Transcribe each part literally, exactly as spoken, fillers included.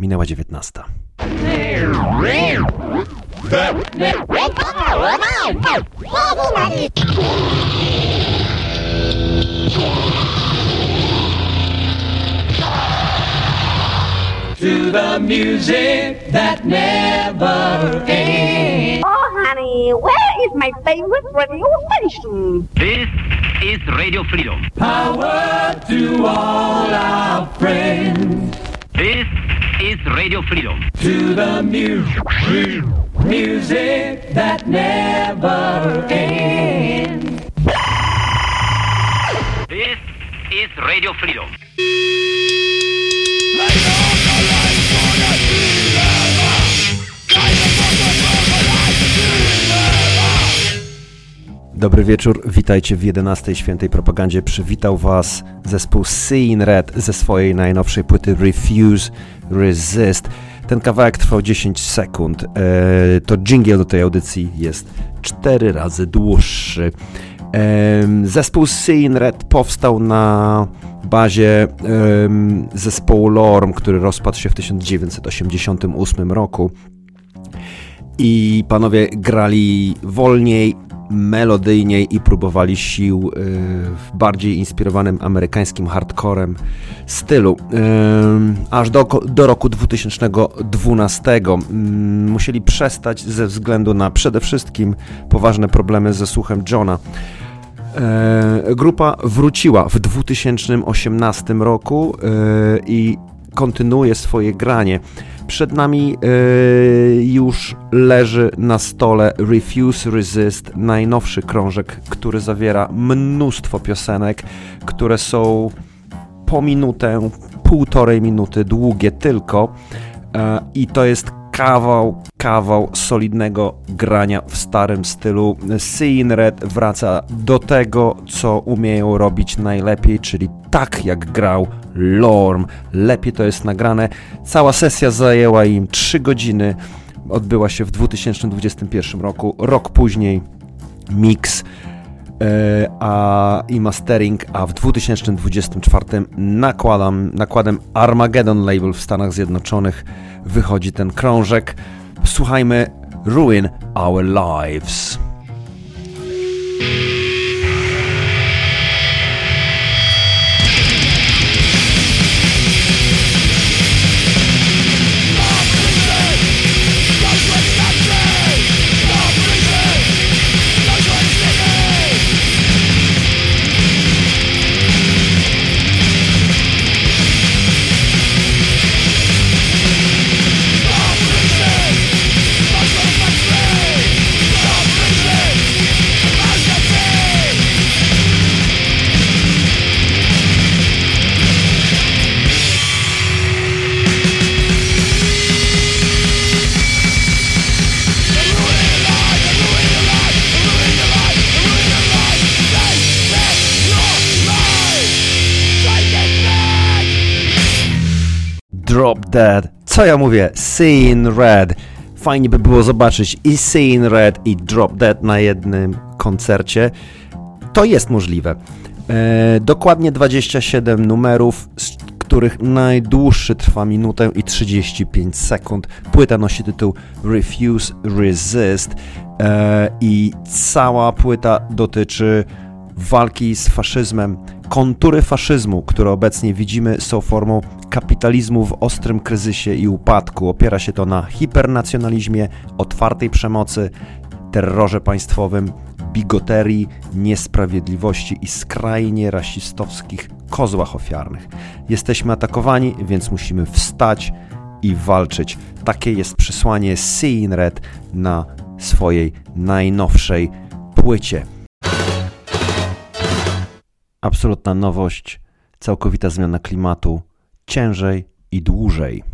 minęła dziewiętnasta. To the music that never ends. Oh, honey, where is my favorite radio station? This is Radio Freedom. Power to all our friends. This is Radio Freedom. To the music, music that never ends. This is Radio Freedom. Dobry wieczór, witajcie w jedenastej Świętej Propagandzie. Przywitał Was zespół Seeing Red ze swojej najnowszej płyty Refuse, Resist. Ten kawałek trwał dziesięć sekund. Eee, to dżingiel do tej audycji jest cztery razy dłuższy. Eee, zespół Seeing Red powstał na bazie eee, zespołu Lorm, który rozpadł się w tysiąc dziewięćset osiemdziesiątym ósmym roku. I panowie grali wolniej, melodyjniej i próbowali sił y, w bardziej inspirowanym amerykańskim hardcorem stylu. Y, aż do, do roku dwutysięcznego dwunastego y, musieli przestać ze względu na przede wszystkim poważne problemy ze słuchem Johna. Y, grupa wróciła w dwutysięcznym osiemnastym roku y, i kontynuuje swoje granie. Przed nami yy, już leży na stole Refuse, Resist, najnowszy krążek, który zawiera mnóstwo piosenek, które są po minutę, półtorej minuty długie tylko yy, i to jest kawał, kawał solidnego grania w starym stylu. Seeing Red wraca do tego, co umieją robić najlepiej, czyli tak jak grał Lorm. Lepiej to jest nagrane. Cała sesja zajęła im trzy godziny. Odbyła się w dwa tysiące dwudziestym pierwszym roku. Rok później mix yy, a, i mastering, a w dwa tysiące dwudziestym czwartym nakładam, nakładem Armageddon Label w Stanach Zjednoczonych wychodzi ten krążek. Słuchajmy Ruin Our Lives. Drop Dead. Co ja mówię? Seeing Red. Fajnie by było zobaczyć i Seeing Red, i Drop Dead na jednym koncercie. To jest możliwe. E, dokładnie dwadzieścia siedem numerów, z których najdłuższy trwa minutę i trzydzieści pięć sekund. Płyta nosi tytuł Refuse, Resist e, i cała płyta dotyczy walki z faszyzmem. Kontury faszyzmu, które obecnie widzimy, są formą kapitalizmu w ostrym kryzysie i upadku. Opiera się to na hipernacjonalizmie, otwartej przemocy, terrorze państwowym, bigoterii, niesprawiedliwości i skrajnie rasistowskich kozłach ofiarnych. Jesteśmy atakowani, więc musimy wstać i walczyć. Takie jest przesłanie Seeing Red na swojej najnowszej płycie. Absolutna nowość, całkowita zmiana klimatu, ciężej i dłużej.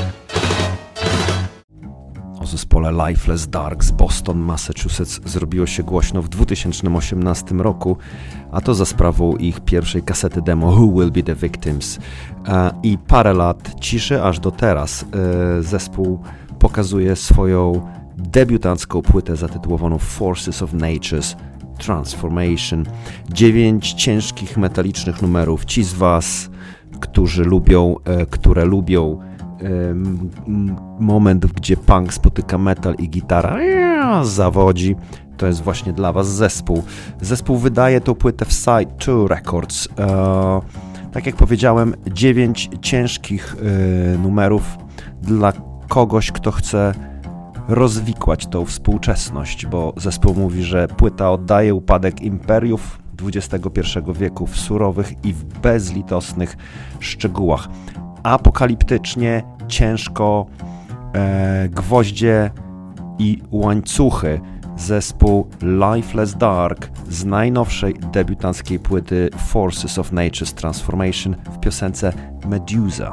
O zespole Lifeless Dark z Boston, Massachusetts zrobiło się głośno w dwa tysiące osiemnastym roku, a to za sprawą ich pierwszej kasety demo Who Will Be The Victims. I parę lat ciszy aż do teraz zespół pokazuje swoją debiutancką płytę zatytułowaną Forces of Nature's Transformation. Dziewięć ciężkich, metalicznych numerów. Ci z Was, którzy lubią, które lubią moment, gdzie punk spotyka metal i gitara zawodzi, to jest właśnie dla was zespół. Zespół wydaje tą płytę w Side two Records. Tak jak powiedziałem, dziewięć ciężkich numerów dla kogoś, kto chce rozwikłać tą współczesność, bo zespół mówi, że płyta oddaje upadek imperiów dwudziestego pierwszego wieku w surowych i w bezlitosnych szczegółach. Apokaliptycznie, ciężko, e, gwoździe i łańcuchy. Zespół Lifeless Dark z najnowszej debiutanckiej płyty Forces of Nature's Transformation w piosence Medusa.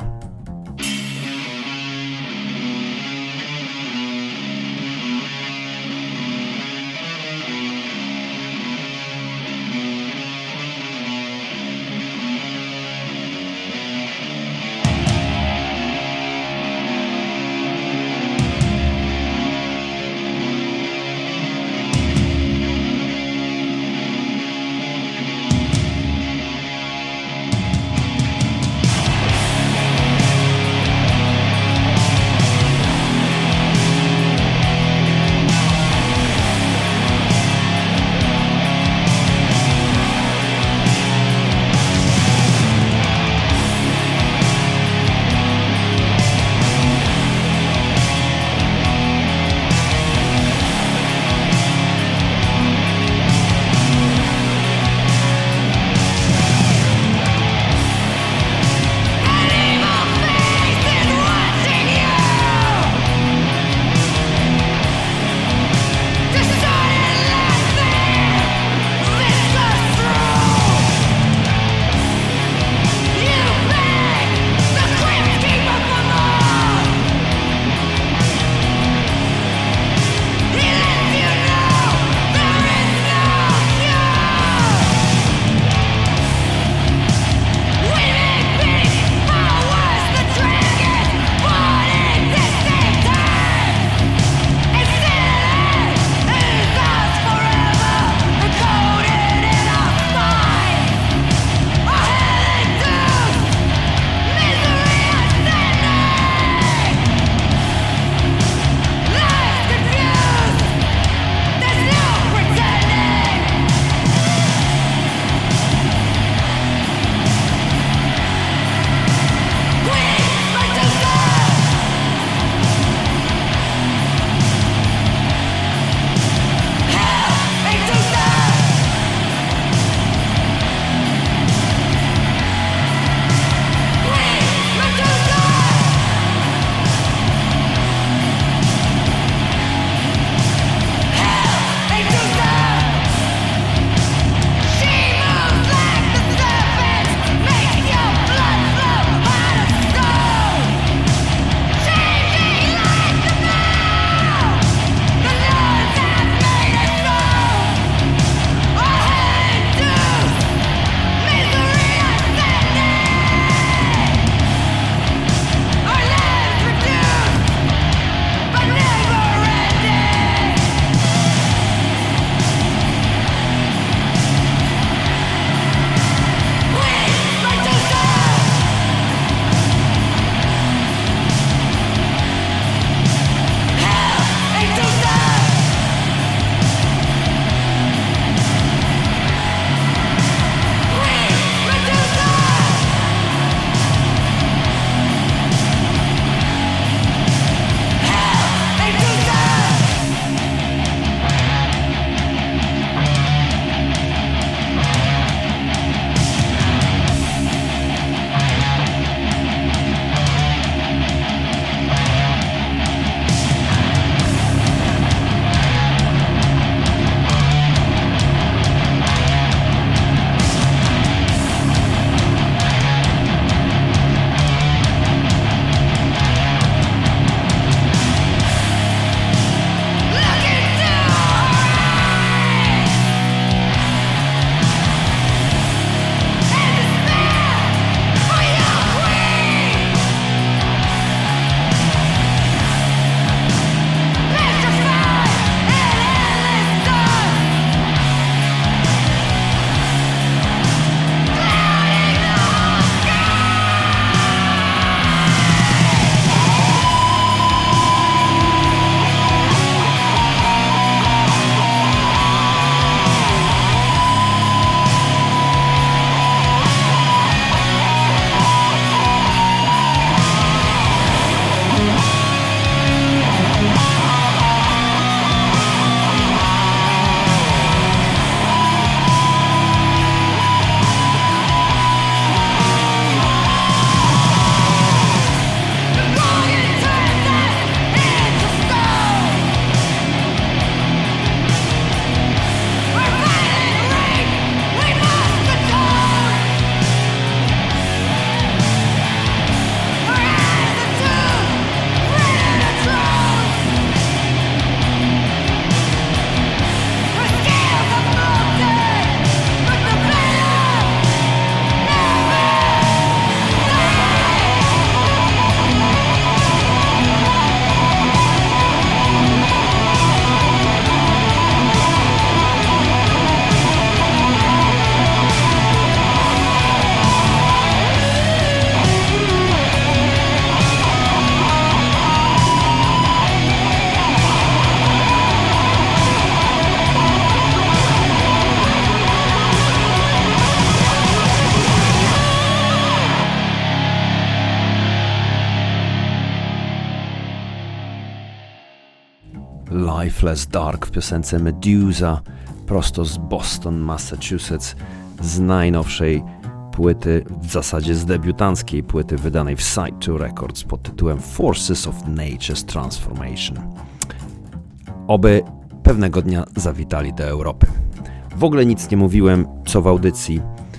Lifeless Dark w piosence Medusa prosto z Boston, Massachusetts, z najnowszej płyty, w zasadzie z debiutanckiej płyty wydanej w Side two Records pod tytułem Forces of Nature's Transformation. Oby pewnego dnia zawitali do Europy. W ogóle nic nie mówiłem co w audycji,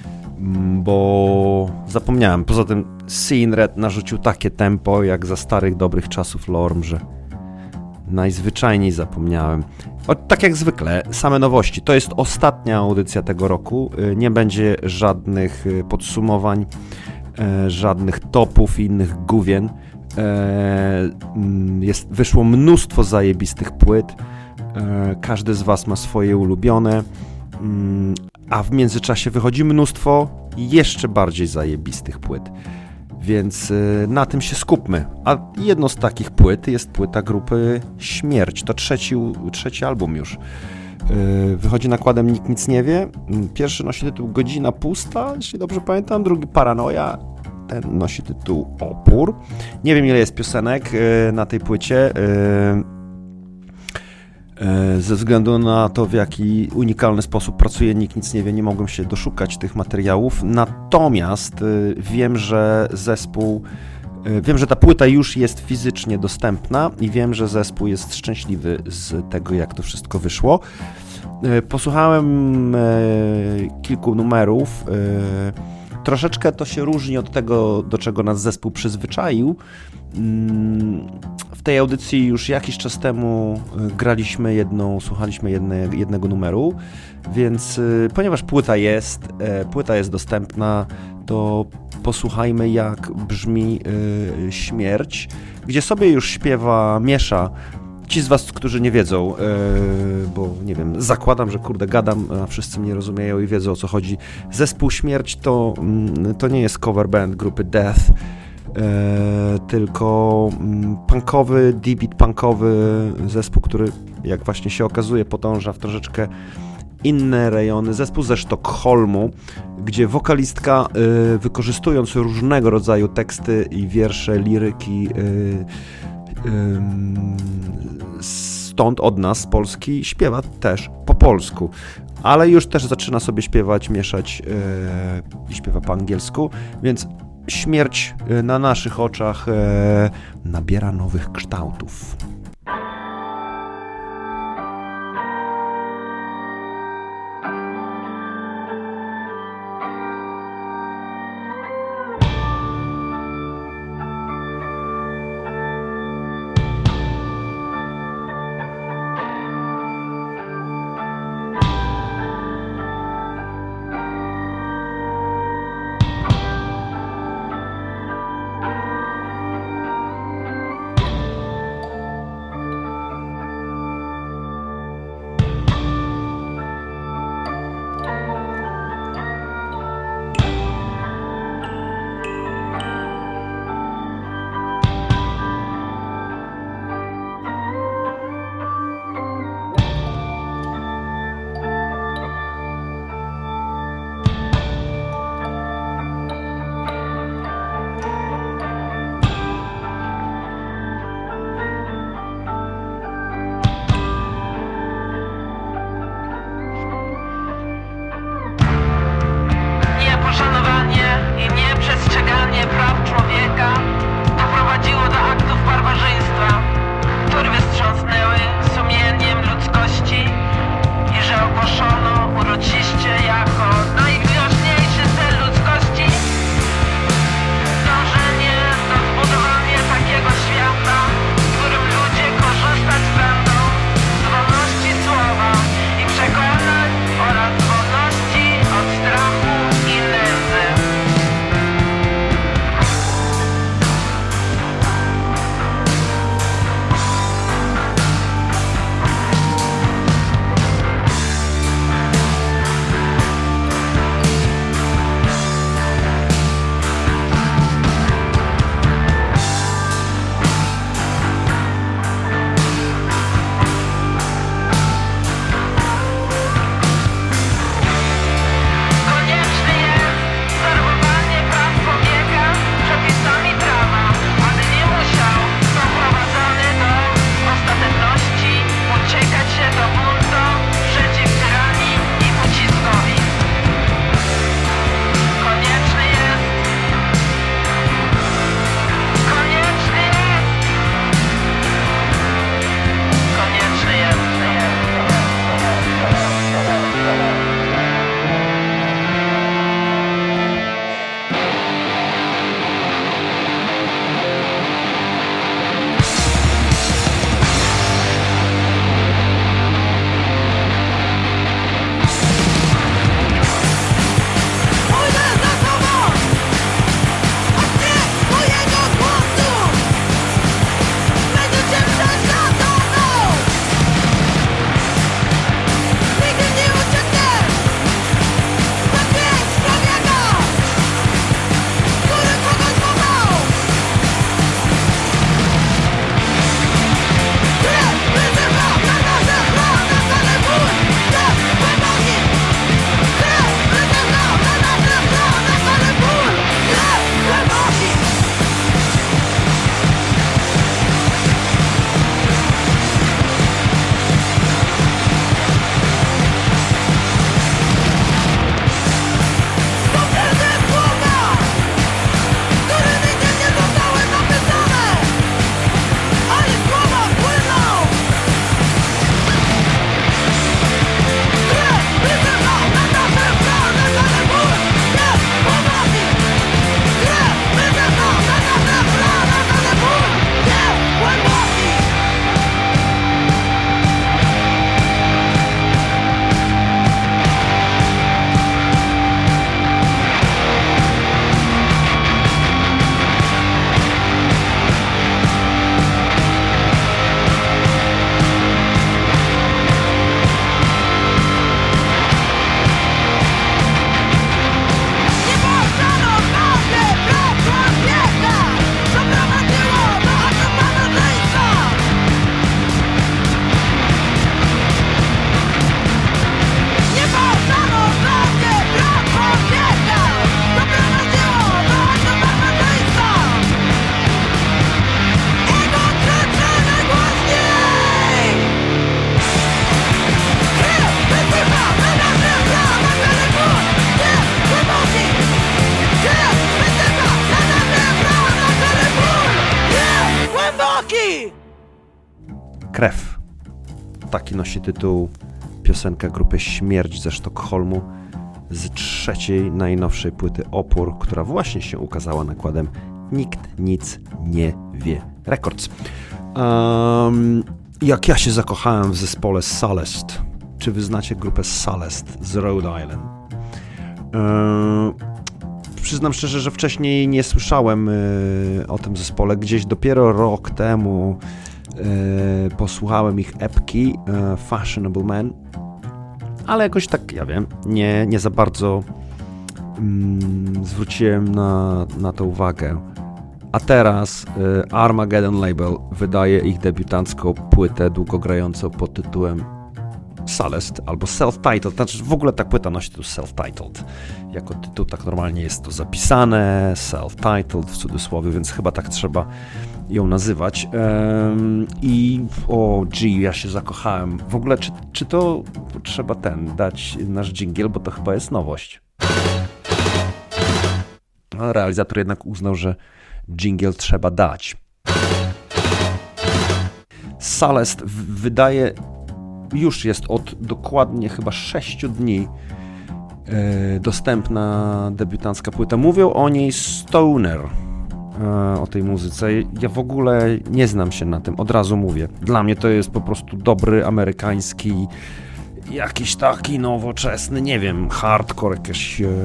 bo zapomniałem. Poza tym Seeing Red narzucił takie tempo jak za starych dobrych czasów Lorm, że najzwyczajniej zapomniałem. O, tak jak zwykle, same nowości. To jest ostatnia audycja tego roku. Nie będzie żadnych podsumowań, żadnych topów i innych gówien. Jest, wyszło mnóstwo zajebistych płyt. Każdy z was ma swoje ulubione. A w międzyczasie wychodzi mnóstwo jeszcze bardziej zajebistych płyt. Więc na tym się skupmy. A jedną z takich płyt jest płyta grupy Śmierć. To trzeci, trzeci album już. Wychodzi nakładem Nikt Nic Nie Wie. Pierwszy nosi tytuł Godzina Pusta, jeśli dobrze pamiętam. Drugi Paranoja. Ten nosi tytuł Opór. Nie wiem, ile jest piosenek na tej płycie. Ze względu na to, w jaki unikalny sposób pracuje Nikt Nic Nie Wie, nie mogłem się doszukać tych materiałów. Natomiast wiem, że zespół, wiem, że ta płyta już jest fizycznie dostępna i wiem, że zespół jest szczęśliwy z tego, jak to wszystko wyszło. Posłuchałem kilku numerów. Troszeczkę to się różni od tego, do czego nas zespół przyzwyczaił. W tej audycji już jakiś czas temu graliśmy jedną, słuchaliśmy jedne, jednego numeru, więc ponieważ płyta jest, płyta jest dostępna, to posłuchajmy, jak brzmi Śmierć, gdzie sobie już śpiewa Miesza. Ci z was, którzy nie wiedzą, bo nie wiem, zakładam, że kurde gadam, a wszyscy mnie rozumieją i wiedzą, o co chodzi. Zespół Śmierć to, to nie jest cover band grupy Death, tylko punkowy, D-beat punkowy zespół, który, jak właśnie się okazuje, podąża w troszeczkę inne rejony. Zespół ze Sztokholmu, gdzie wokalistka, wykorzystując różnego rodzaju teksty i wiersze, liryki, stąd od nas, z Polski, śpiewa też po polsku, ale już też zaczyna sobie śpiewać, mieszać i yy, śpiewa po angielsku, więc Śmierć na naszych oczach yy, nabiera nowych kształtów. Rocky! Krew. Taki nosi tytuł piosenka grupy Śmierć ze Sztokholmu z trzeciej, najnowszej płyty Opór, która właśnie się ukazała nakładem Nikt Nic Nie Wie Records. Um, jak ja się zakochałem w zespole Salest. Czy wy znacie grupę Salest z Rhode Island? Um, przyznam szczerze, że wcześniej nie słyszałem y, o tym zespole. Gdzieś dopiero rok temu y, posłuchałem ich epki y, Fashionable Man, ale jakoś tak, ja wiem, nie, nie za bardzo mm, zwróciłem na, na to uwagę. A teraz y, Armageddon Label wydaje ich debiutancką płytę długogrającą pod tytułem Salest albo Self-Titled. Znaczy w ogóle ta płyta nosi tytuł Self-Titled. Jako tytuł tak normalnie jest to zapisane, Self-Titled w cudzysłowie, więc chyba tak trzeba ją nazywać. Um, I o, gee, ja się zakochałem. W ogóle czy, czy to trzeba ten dać nasz dżingiel, bo to chyba jest nowość. No, realizator jednak uznał, że dżingiel trzeba dać. Salest w- wydaje, już jest od dokładnie chyba sześciu dni e, dostępna debiutancka płyta. Mówią o niej Stoner, e, o tej muzyce. Ja w ogóle nie znam się na tym, od razu mówię. Dla mnie to jest po prostu dobry amerykański, jakiś taki nowoczesny, nie wiem, hardcore, jakieś... E,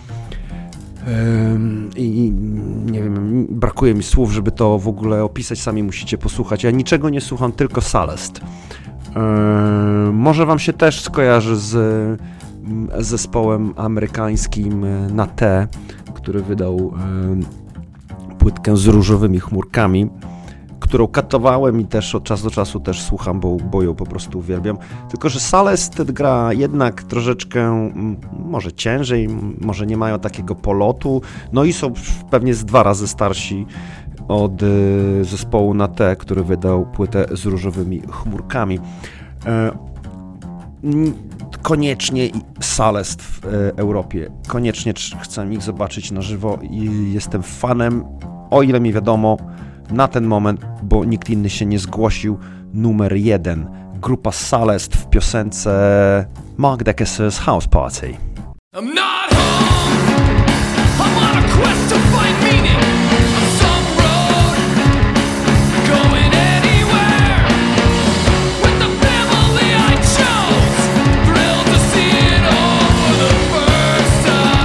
I nie wiem, brakuje mi słów, żeby to w ogóle opisać, sami musicie posłuchać. Ja niczego nie słucham, tylko Salest. Może wam się też skojarzy z zespołem amerykańskim na T, który wydał płytkę z różowymi chmurkami, którą katowałem i też od czasu do czasu też słucham, bo, bo ją po prostu uwielbiam. Tylko że Salest gra jednak troszeczkę może ciężej, może nie mają takiego polotu, no i są pewnie z dwa razy starsi od y, zespołu na T, który wydał płytę z różowymi chmurkami. E, koniecznie Salest w e, Europie, koniecznie chcę ich zobaczyć na żywo i jestem fanem, o ile mi wiadomo, na ten moment, bo nikt inny się nie zgłosił, numer jeden. Grupa Salest w piosence Mark Dacus's House Party. I'm not home. I'm on a quest to find meaning. On some road, going anywhere. With the family I chose, thrilled to see it all for the first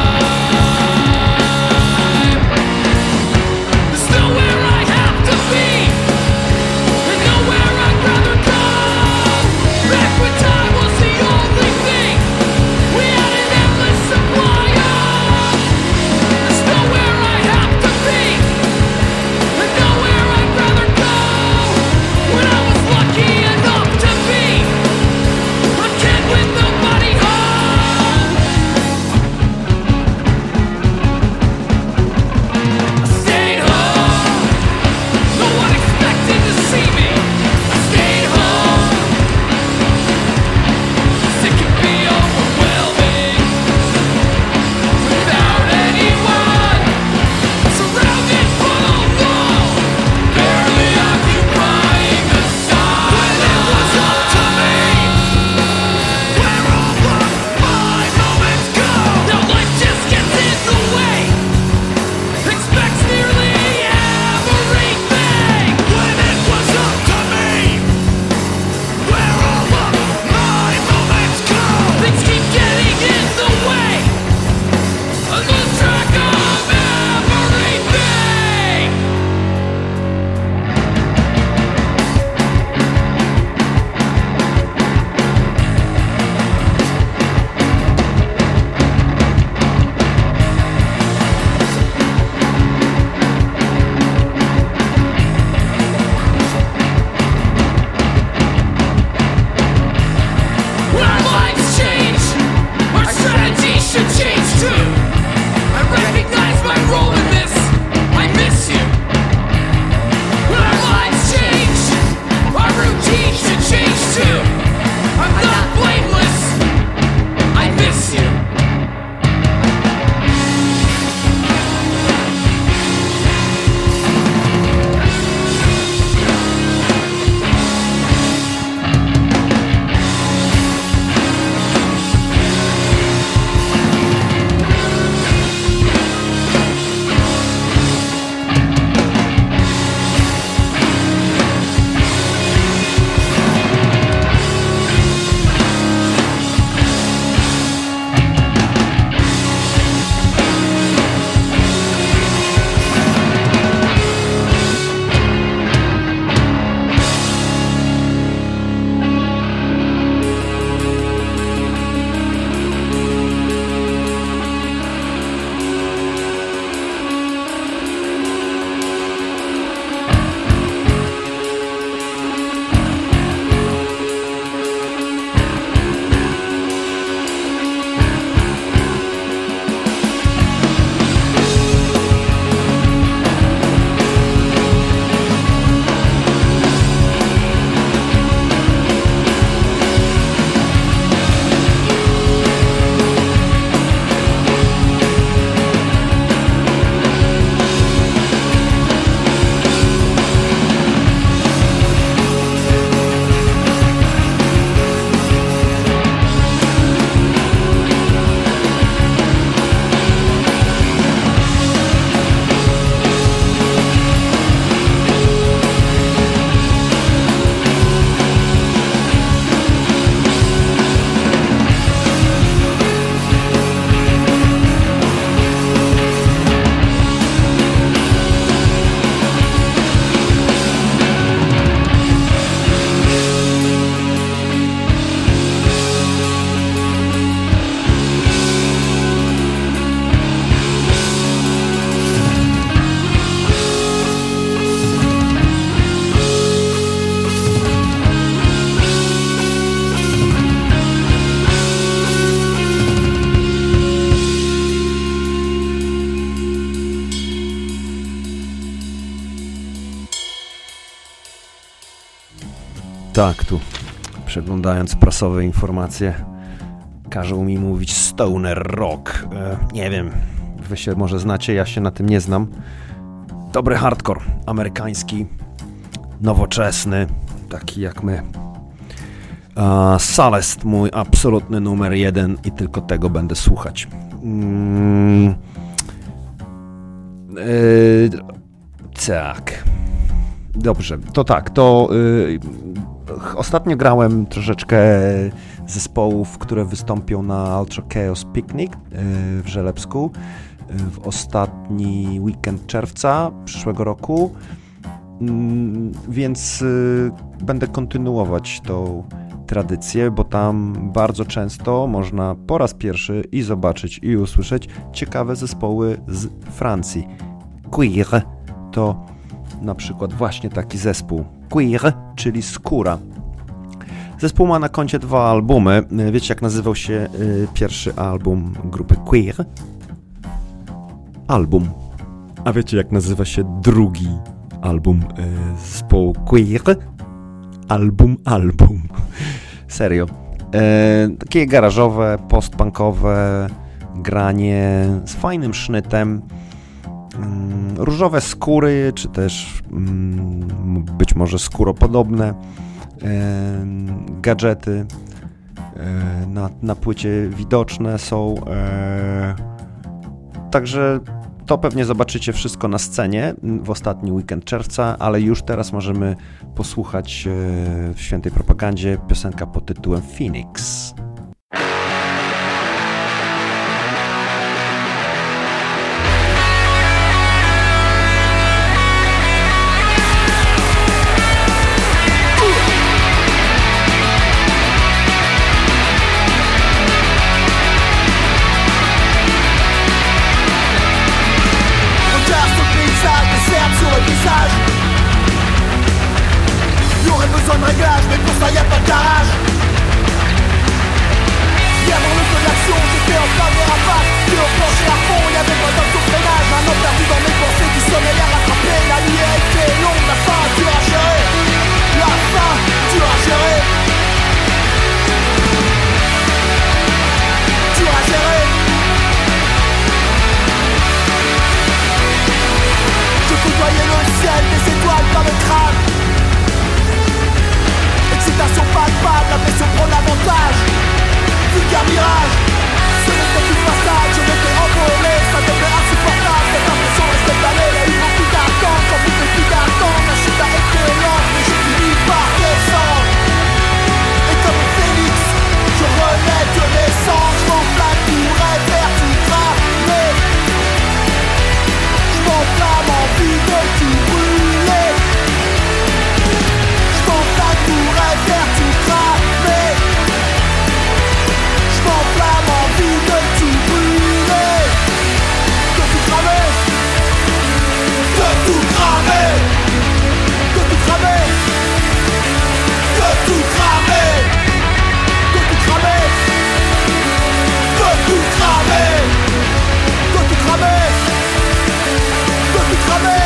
time. There's nowhere I have to be, and nowhere I'd rather go. Back when time was the only thing, we had an endless supply of Tak, tu przeglądając prasowe informacje każą mi mówić stoner rock. E, nie wiem, wy się może znacie, ja się na tym nie znam. Dobry hardcore, amerykański, nowoczesny, taki jak my. E, Salest, mój absolutny numer jeden i tylko tego będę słuchać. Mm, e, tak. Dobrze, to tak, to y, ostatnio grałem troszeczkę zespołów, które wystąpią na Ultra Chaos Picnic y, w Żelebsku y, w ostatni weekend czerwca przyszłego roku, y, więc y, będę kontynuować tą tradycję, bo tam bardzo często można po raz pierwszy i zobaczyć i usłyszeć ciekawe zespoły z Francji. Queer to na przykład właśnie taki zespół Queer, czyli Skóra. Zespół ma na koncie dwa albumy. Wiecie, jak nazywał się y, pierwszy album grupy Queer? Album. A wiecie, jak nazywa się drugi album y, zespołu Queer? Album, album. Serio. Y, takie garażowe, postpunkowe granie z fajnym sznytem. Różowe skóry, czy też mm, być może skóropodobne e, gadżety e, na, na płycie widoczne są. E, także to pewnie zobaczycie wszystko na scenie w ostatni weekend czerwca, ale już teraz możemy posłuchać e, w Świętej Propagandzie piosenka pod tytułem Phoenix. Y'aurait besoin de réglage, mais pour ça y'a pas de garage. Bien dans le feu de l'action, j'étais en plein dérapage. J'étais au plancher à fond, y'avait pas d'homme sur freinage. Maintenant perdu dans mes pensées, du sommeil à rattraper. La nuit a été longue, la fin tu as géré. La fin tu as géré. Tu as géré. Je côtoyais le ciel, des étoiles par le crâne. Excitation palpable, la pression prend l'avantage. Vulgaire mirage, ce n'était qu'une façade. Je m'étais envolé, ça devenait insupportable. Cette impression restait planée, il y a eu beaucoup d'attentes. Quand plus de plus d'attentes, la chute a été lente. Mais j'ai fini par descendre. Et comme un phénix, je renais de naissance. Je m'enflamme, courais vers tout cramer. Je m'enflamme, envie de tout brûler. Je m'enflamme, courais vers tout cramer. Je m'enflamme, envie de tout brûler. De tout cramer. De tout cramer. De tout cramer. De tout cramer. De tout cramer. De tout cramer. De tout cramer. De tout cramer.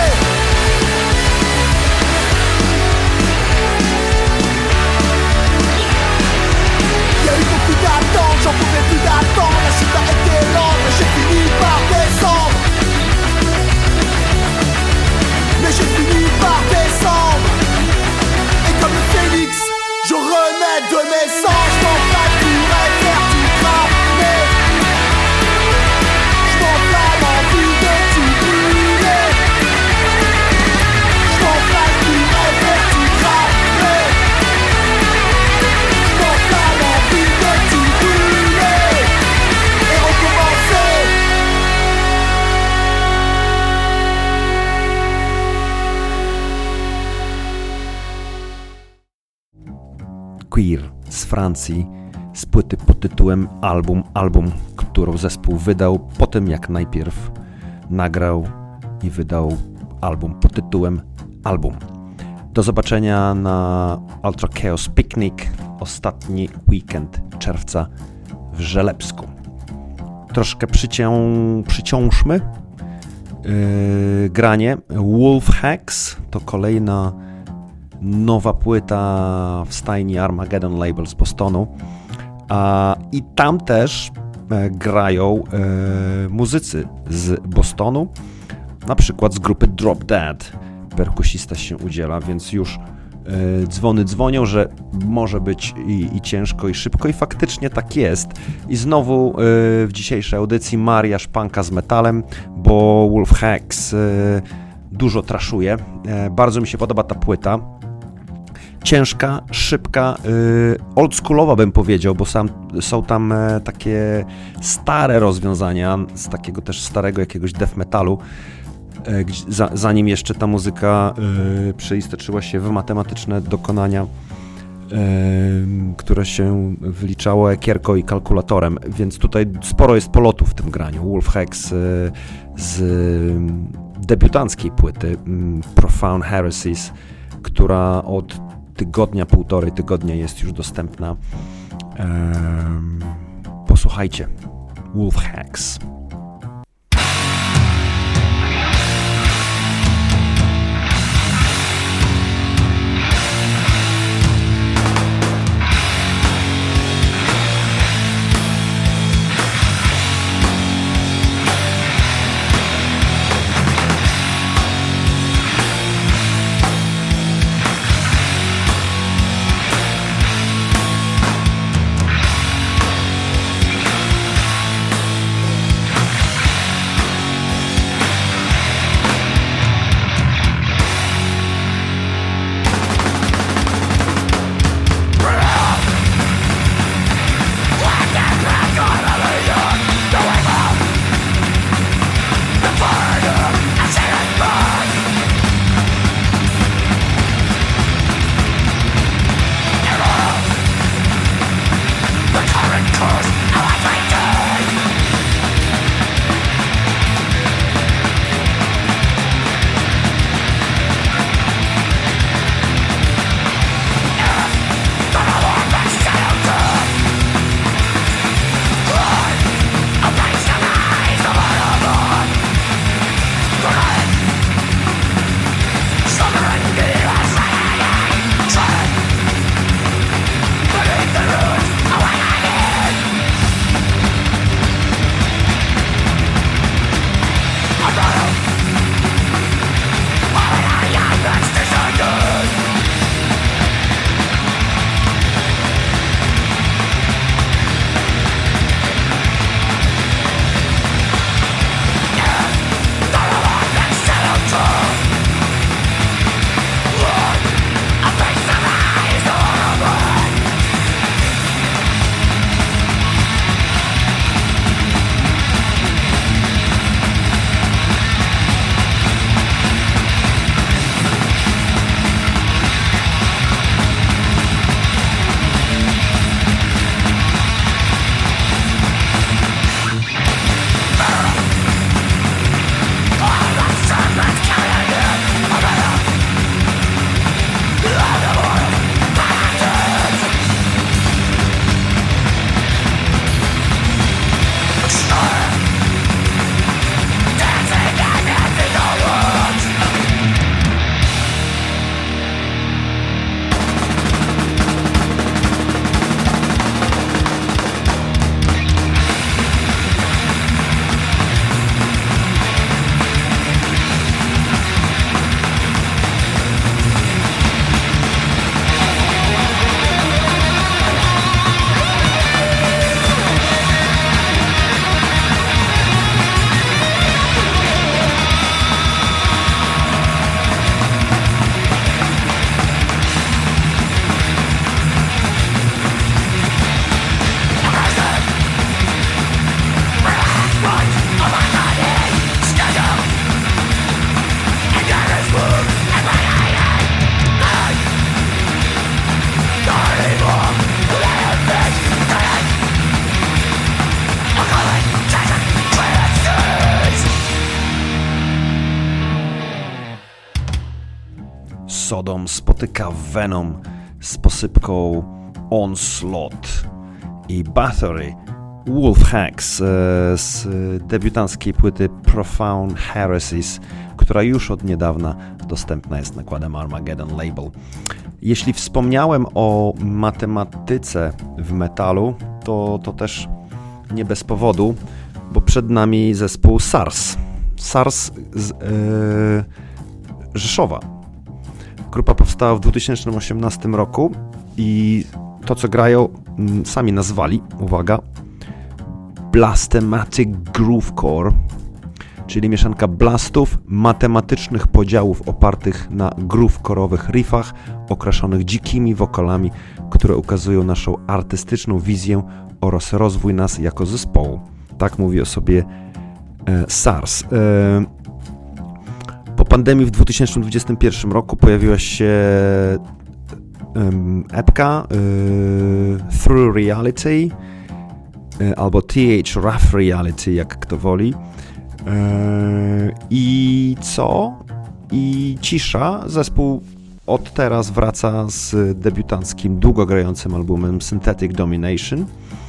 Y'a eu beaucoup d'attentes, j'en pouvais plus d'attendre. La chute a été lente, mais j'ai fini par descendre. Mais j'ai fini par descendre. Et comme le phénix, je renais de naissance. Je m'enflamme, courais vers tout cramer. Je m'enflamme, envie de tout brûler. Je m'enflamme, courais vers tout cramer. Je m'enflamme, envie de tout brûler. Et recommencer. Queer z Francji z płyty pod tytułem Album, album, którą zespół wydał po tym, jak najpierw nagrał i wydał album pod tytułem Album. Do zobaczenia na Ultra Chaos Picnic ostatni weekend czerwca w Żelebsku. Troszkę przycią, przyciążmy yy, granie. Wolf Hex to kolejna nowa płyta w stajni Armageddon Label z Bostonu. A, I tam też e, grają e, muzycy z Bostonu, na przykład z grupy Drop Dead. Perkusista się udziela, więc już e, dzwony dzwonią, że może być i, i ciężko, i szybko, i faktycznie tak jest. I znowu e, w dzisiejszej audycji mariaż punka z metalem, bo Wolf Hex e, dużo traszuje. E, bardzo mi się podoba ta płyta. Ciężka, szybka, yy, oldschoolowa bym powiedział, bo sam, są tam e, takie stare rozwiązania z takiego też starego jakiegoś death metalu, e, za, zanim jeszcze ta muzyka e, przeistoczyła się w matematyczne dokonania, e, które się wliczało ekierką i kalkulatorem, więc tutaj sporo jest polotów w tym graniu. Wolf Hex e, z debiutanckiej płyty Profound Heresies, która od tygodnia, półtorej tygodnia jest już dostępna. Ehm, posłuchajcie. Wolf Hex. Sodom spotyka Venom z posypką Onslaught i Bathory Wolfhacks z debiutanckiej płyty Profound Heresies, która już od niedawna dostępna jest nakładem Armageddon Label. Jeśli wspomniałem o matematyce w metalu, to, to też nie bez powodu, bo przed nami zespół SARS. SARS z yy, Rzeszowa. Grupa powstała w dwa tysiące osiemnastym roku i to, co grają, sami nazwali, uwaga, Blastematic Groovecore, czyli mieszanka blastów, matematycznych podziałów opartych na groovecore'owych riffach, okraszonych dzikimi wokalami, które ukazują naszą artystyczną wizję oraz rozwój nas jako zespołu. Tak mówi o sobie e, SARS. E, po pandemii w dwa tysiące dwudziestym pierwszym roku pojawiła się um, epka e, Through Reality e, albo T H Rough Reality, jak kto woli. E, I co? I cisza. Zespół od teraz wraca z debiutanckim, długo grającym albumem Synthetic Domination.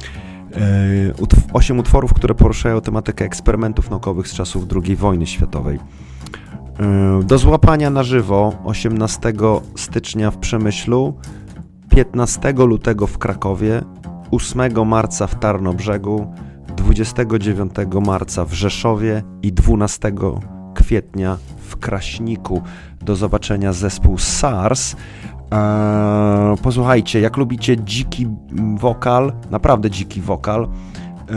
Osiem utworów, które poruszają tematykę eksperymentów naukowych z czasów drugiej wojny światowej. Do złapania na żywo osiemnastego stycznia w Przemyślu, piętnastego lutego w Krakowie, ósmego marca w Tarnobrzegu, dwudziestego dziewiątego marca w Rzeszowie i dwunastego kwietnia w Kraśniku. Do zobaczenia zespół SARS. Eee, posłuchajcie, jak lubicie dziki wokal, naprawdę dziki wokal, eee,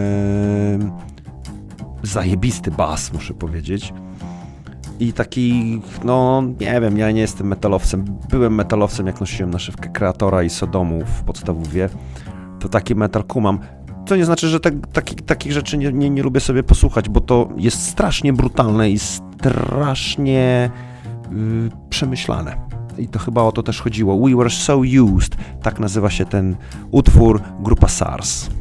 zajebisty bas, muszę powiedzieć, i taki, no nie wiem, ja nie jestem metalowcem, byłem metalowcem, jak nosiłem naszywkę Kreatora i Sodomu w podstawówie, to taki metal kumam. To nie znaczy, że tak, taki, takich rzeczy nie, nie, nie lubię sobie posłuchać, bo to jest strasznie brutalne i strasznie yy, przemyślane. I to chyba o to też chodziło. We Were So Used, tak nazywa się ten utwór, grupa SARS.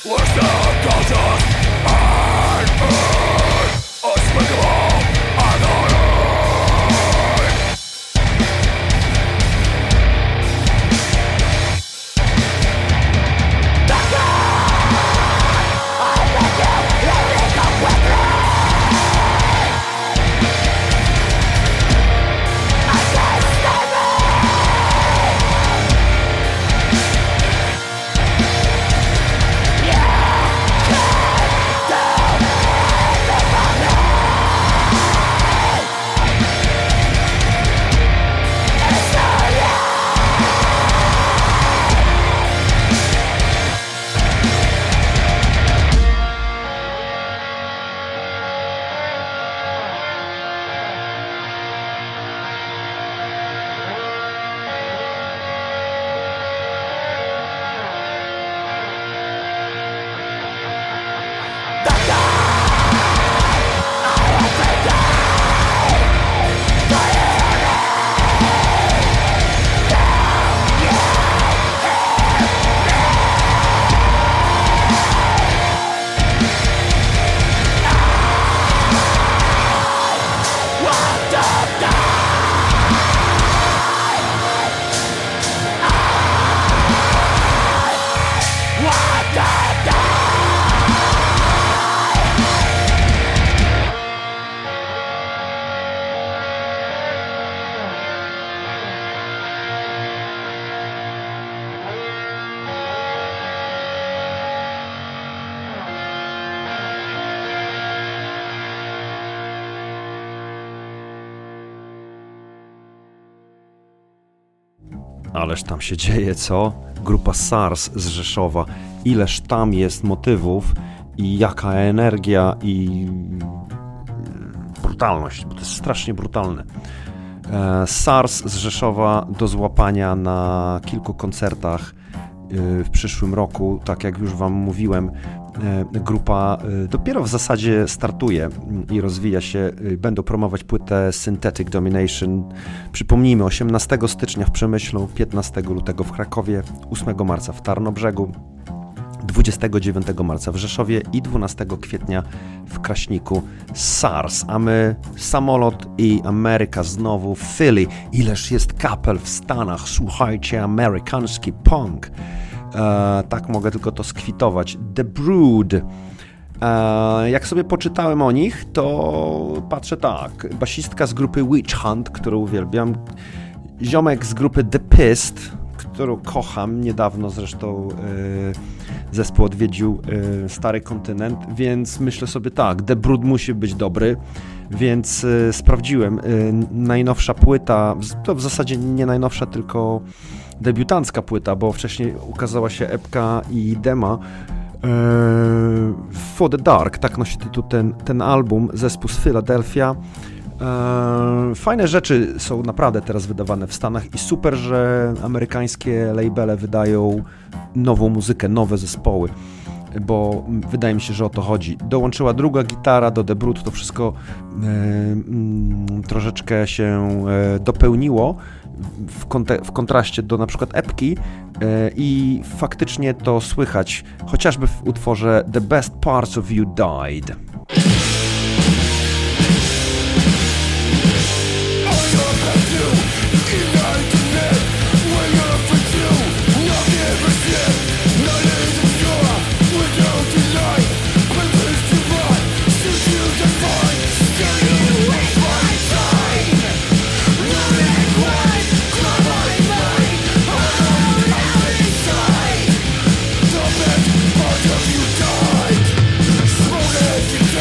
Ależ tam się dzieje, co? Grupa SARS z Rzeszowa. Ileż tam jest motywów i jaka energia i brutalność, bo to jest strasznie brutalne. SARS z Rzeszowa do złapania na kilku koncertach w przyszłym roku. Tak jak już wam mówiłem, grupa dopiero w zasadzie startuje i rozwija się. Będą promować płytę Synthetic Domination. Przypomnijmy, osiemnastego stycznia w Przemyślu, piętnastego lutego w Krakowie, ósmego marca w Tarnobrzegu, dwudziestego dziewiątego marca w Rzeszowie i dwunastego kwietnia w Kraśniku SARS. A my samolot i Ameryka znowu, Philly. Ileż jest kapel w Stanach, słuchajcie, amerykański punk. E, tak mogę tylko to skwitować. The Brood. E, jak sobie poczytałem o nich, to patrzę tak. Basistka z grupy Witch Hunt, którą uwielbiam. Ziomek z grupy The Pissed, którą kocham. Niedawno zresztą e, zespół odwiedził e, Stary Kontynent, więc myślę sobie tak, The Brood musi być dobry, więc e, sprawdziłem. E, najnowsza płyta, to w zasadzie nie najnowsza, tylko debiutancka płyta, bo wcześniej ukazała się epka i dema. Eee, For the Dark, tak nosi tytuł ten, ten album, zespół z Philadelphia. Eee, fajne rzeczy są naprawdę teraz wydawane w Stanach i super, że amerykańskie labele wydają nową muzykę, nowe zespoły, bo wydaje mi się, że o to chodzi. Dołączyła druga gitara do The Brood, to wszystko e, mm, troszeczkę się e, dopełniło w, konte- w kontraście do na przykład epki e, i faktycznie to słychać, chociażby w utworze The Best Parts of You Died. Smoke it,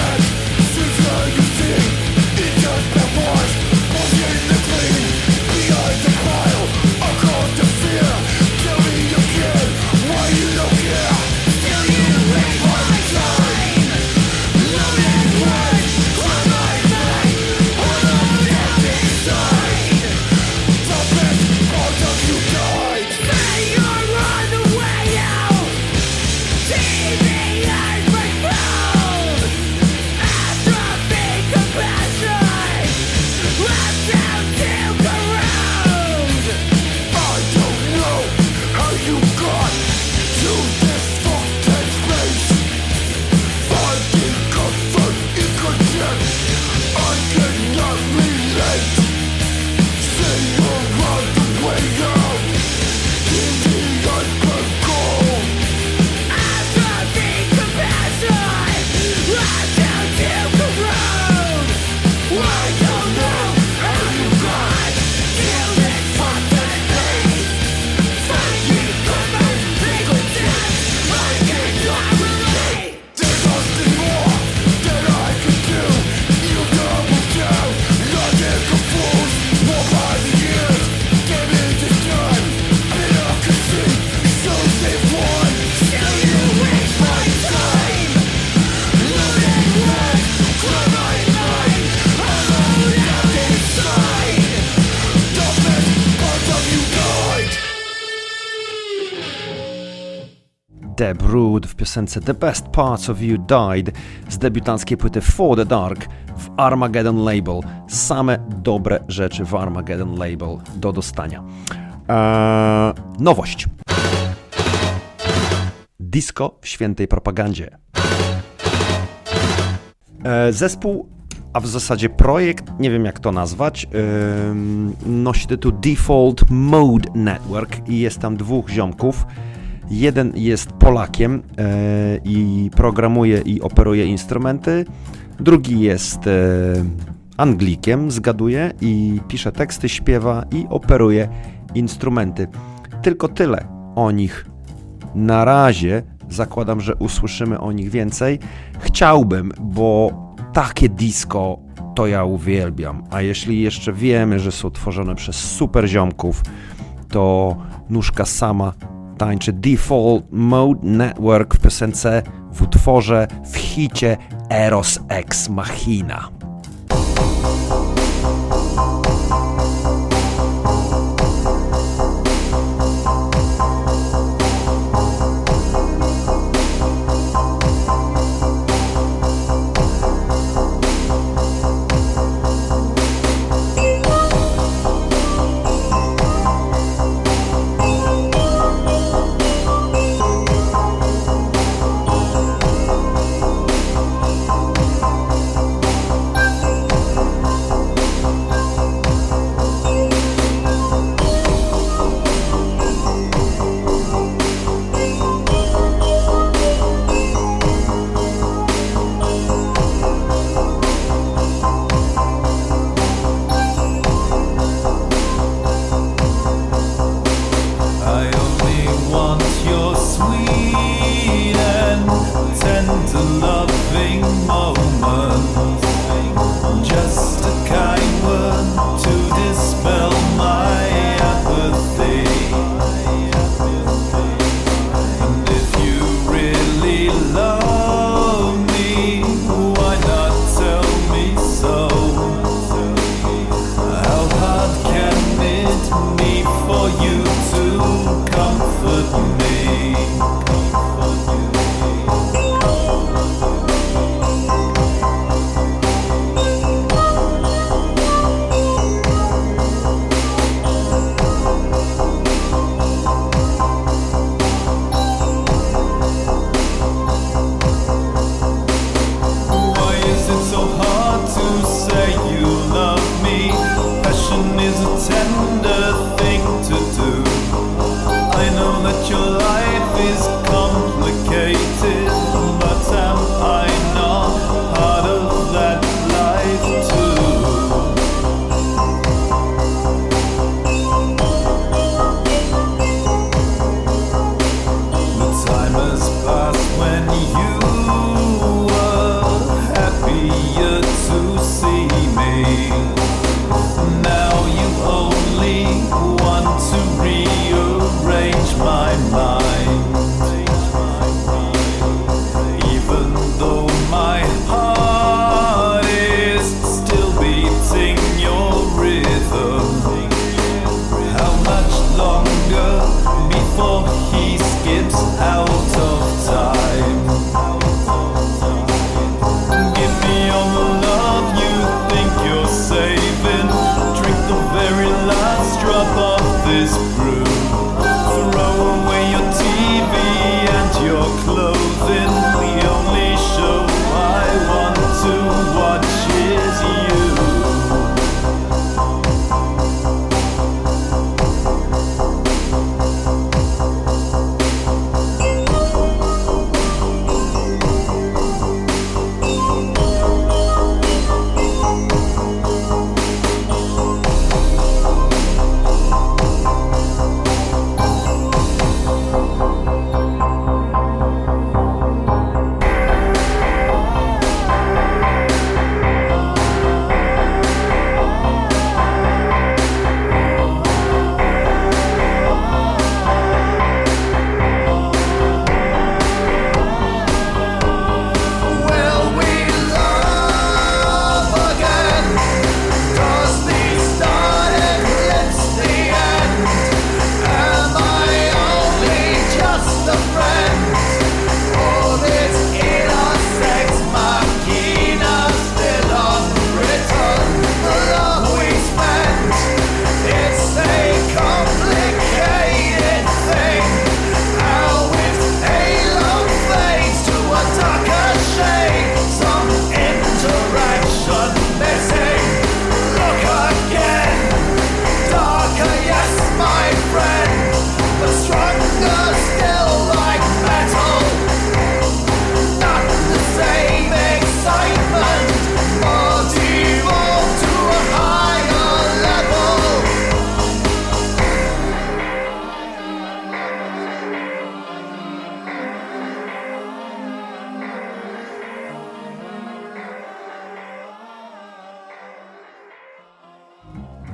Deb Rood w piosence The Best Parts of You Died z debiutanckiej płyty For the Dark w Armageddon Label. Same dobre rzeczy w Armageddon Label do dostania. Eee, nowość. Disco w świętej propagandzie. Eee, zespół, a w zasadzie projekt, nie wiem jak to nazwać, eee, nosi tytuł Default Mode Network i jest tam dwóch ziomków. Jeden jest Polakiem e, i programuje i operuje instrumenty, drugi jest e, Anglikiem, zgaduje i pisze teksty, śpiewa i operuje instrumenty. Tylko tyle o nich na razie. Zakładam, że usłyszymy o nich więcej. Chciałbym, bo takie disco to ja uwielbiam, a jeśli jeszcze wiemy, że są tworzone przez super ziomków, to nóżka sama tańczy. Default Mode Network w piosence, w utworze, w hicie Eros Ex Machina. Want to rearrange my mind.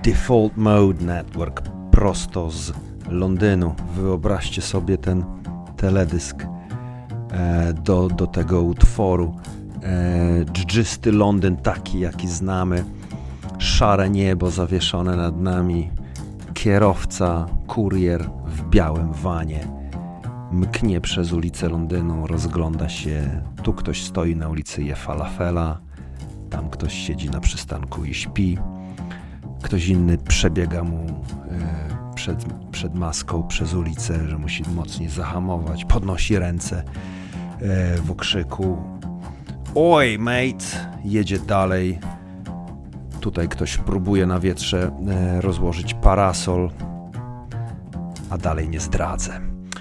Default Mode Network prosto z Londynu. Wyobraźcie sobie ten teledysk e, do, do tego utworu. E, dżdżysty Londyn taki, jaki znamy. Szare niebo zawieszone nad nami. Kierowca, kurier w białym wanie. Mknie przez ulicę Londynu, rozgląda się. Tu ktoś stoi na ulicy, je falafela. Tam ktoś siedzi na przystanku i śpi. Ktoś inny przebiega mu e, przed, przed maską przez ulicę, że musi mocniej zahamować. Podnosi ręce e, w okrzyku. Oj, mate! Jedzie dalej. Tutaj ktoś próbuje na wietrze e, rozłożyć parasol, a dalej nie zdradzę.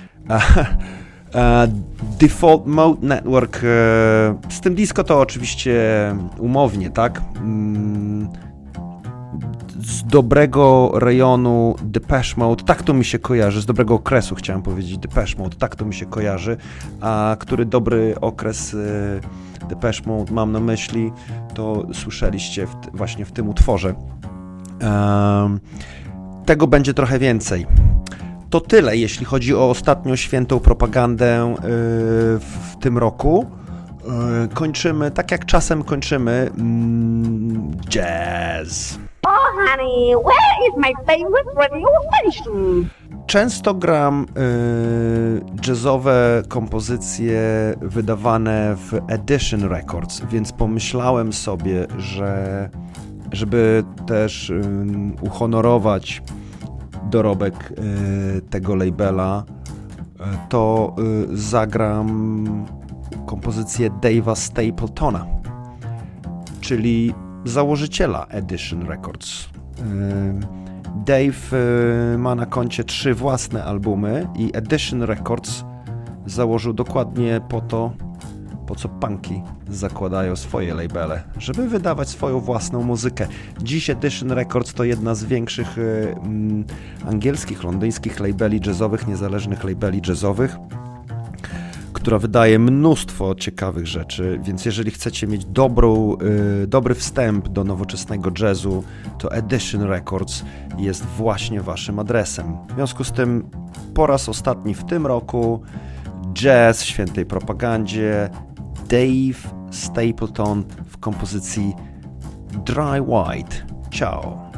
Default Mode Network. E, z tym disco to oczywiście umownie, tak? Mm, z dobrego rejonu Depeche Mode, tak to mi się kojarzy, z dobrego okresu chciałem powiedzieć Depeche Mode, tak to mi się kojarzy, a który dobry okres e, Depeche Mode mam na myśli, to słyszeliście w, właśnie w tym utworze. E, tego będzie trochę więcej. To tyle, jeśli chodzi o ostatnią świętą propagandę yy, w tym roku. Yy, kończymy, tak jak czasem kończymy, mm, jazz. Oh, honey, where is my favorite radio station? Często gram yy, jazzowe kompozycje wydawane w Edition Records, więc pomyślałem sobie, że żeby też yy, uhonorować dorobek y, tego labela, y, to y, zagram kompozycję Dave'a Stapletona, czyli założyciela Edition Records. Y, Dave y, ma na koncie trzy własne albumy i Edition Records założył dokładnie po to, po co punki zakładają swoje labele, żeby wydawać swoją własną muzykę. Dziś Edition Records to jedna z większych y, mm, angielskich, londyńskich labeli jazzowych, niezależnych labeli jazzowych, która wydaje mnóstwo ciekawych rzeczy, więc jeżeli chcecie mieć dobrą, y, dobry wstęp do nowoczesnego jazzu, to Edition Records jest właśnie waszym adresem. W związku z tym po raz ostatni w tym roku jazz w świętej propagandzie, Dave Stapleton w kompozycji Dry White. Ciao.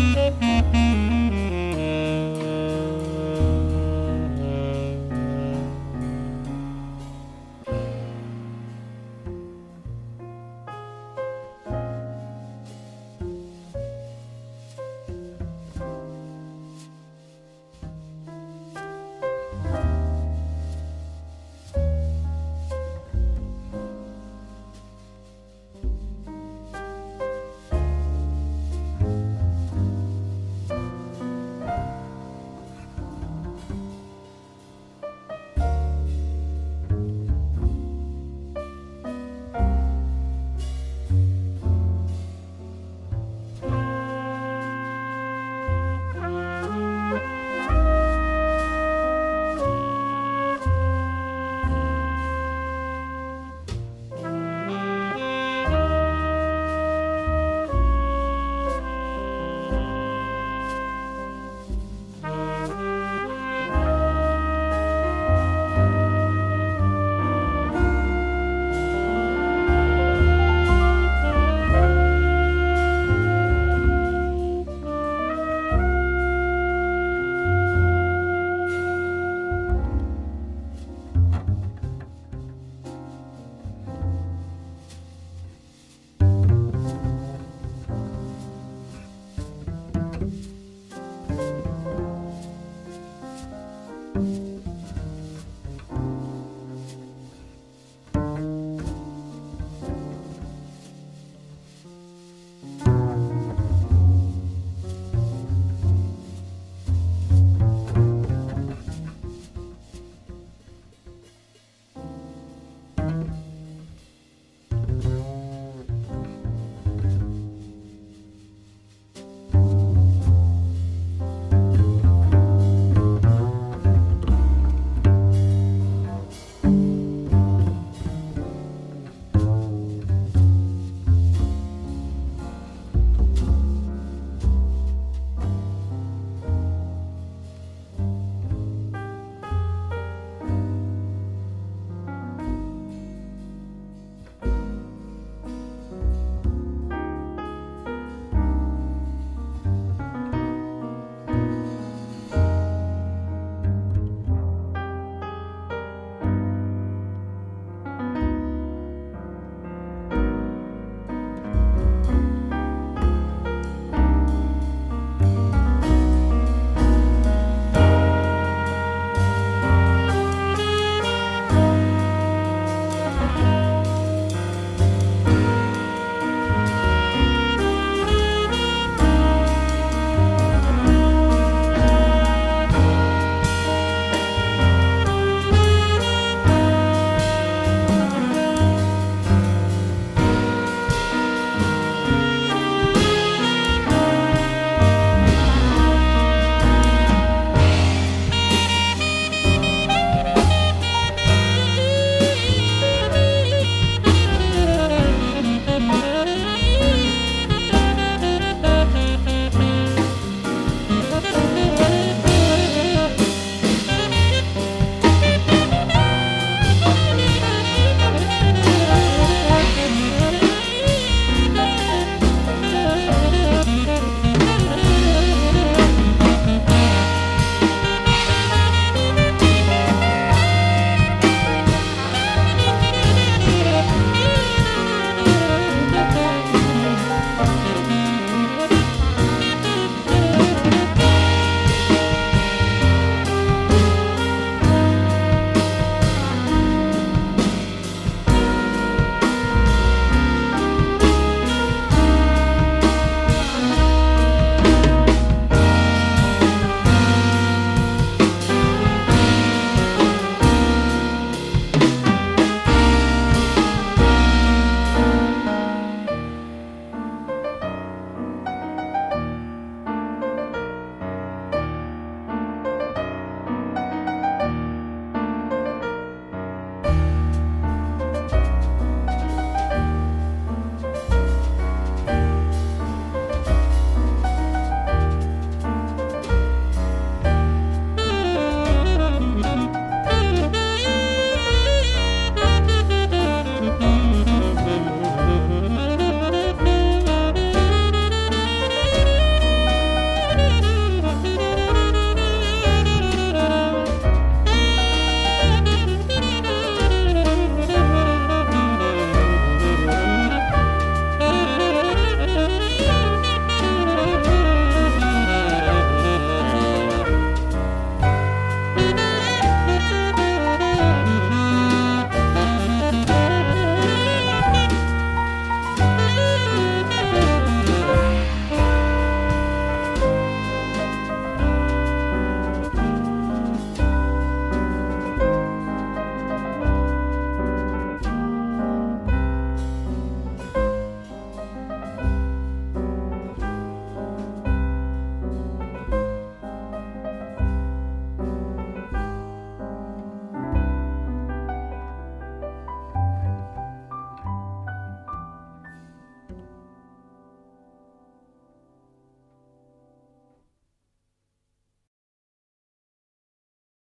Thank you.